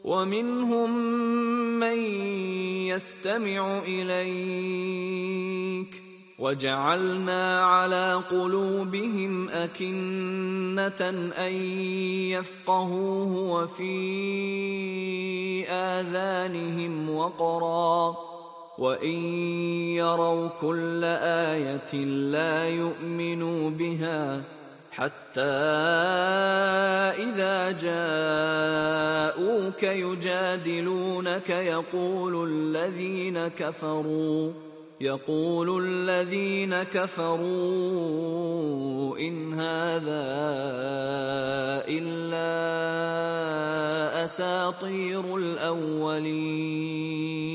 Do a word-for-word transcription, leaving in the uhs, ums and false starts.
ومنهم من يستمع إليك وجعلنا على قلوبهم أكنة أن يفقهوه وفي آذانهم وقرا وإن يروا كل آية لا يؤمنوا بها حتى إذا جاءوك يجادلونك يقول الذين كفروا يقول الذين كفروا إن هذا إلا أساطير الأولين.